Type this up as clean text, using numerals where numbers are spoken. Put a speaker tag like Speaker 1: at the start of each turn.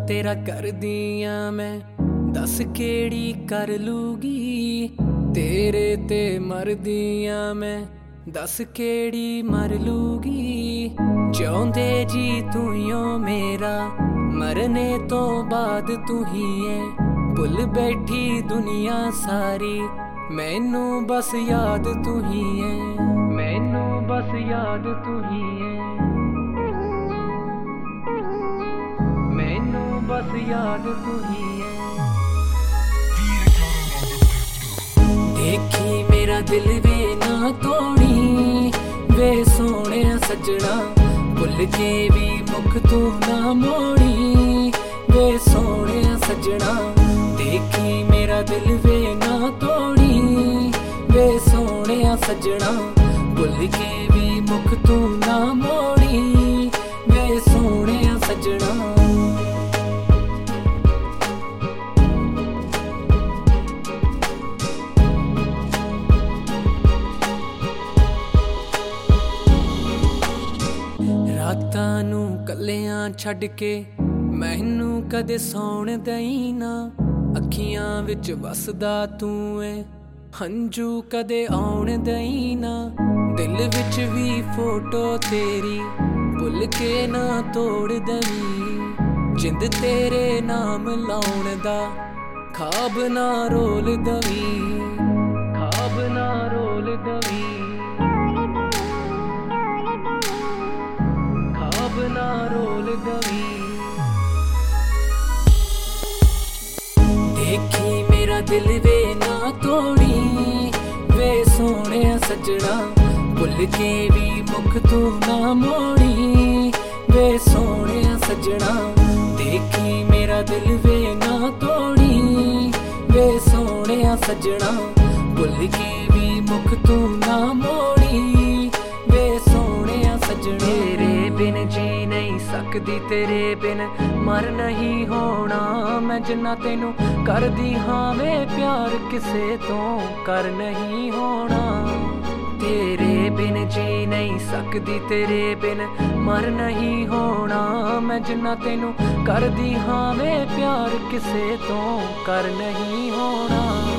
Speaker 1: तेरा कर दिया मैं दस केड़ी कर लूगी तेरे ते मर दिया मैं दस केड़ी मर लूगी जिउंदे जी तू यो मेरा मरने तो बाद तू ही है भुल बैठी दुनिया सारी मैनू बस याद तू ही है मैनू बस याद तू ही है मैनू बस याद तू ही है देखी मेरा दिल वे ना तोड़ी वे सोने सजना भुल के भी मुख तू ना मोड़ी वे सोने सजना देखी मेरा दिल वे ना तोड़ी वे सोने सजना भुल के भी मुख तू ना मोड़ी वे सोने सजना रातां नूं कल्लियां छड्ड के मैनू कदे सौण दई ना अखियां विच वसदा तू है हंजू कदे आउण दई ना दिल विच भी फोटो तेरी भुल के ना तोड़ दई जिंद तेरे नाम लाउण दा खाब ना रोल दवी खाब ना रोल दवी ना रोल दवी देखी मेरा दिल वे ना तोड़ी वे सोने सजना भुल के भी मुख तू ना मोड़ी वे सोने सजना देखी मेरा दिल वे ना तोड़ी वे सोने सजना भुल के भी मुख तू ना मोड़ी वे सोने सजना तेरे बिन जी नहीं सकदी तेरे बिन मर नहीं होना मैं जिन्ना तेनू कर दी हाँ वे प्यार किसे तो कर नहीं होना तेरे बिन जी नहीं सकदी तेरे बिन मर नहीं होना मैं जिन्ना तेनू कर दी हाँ वे प्यार किसे तो कर नहीं होना।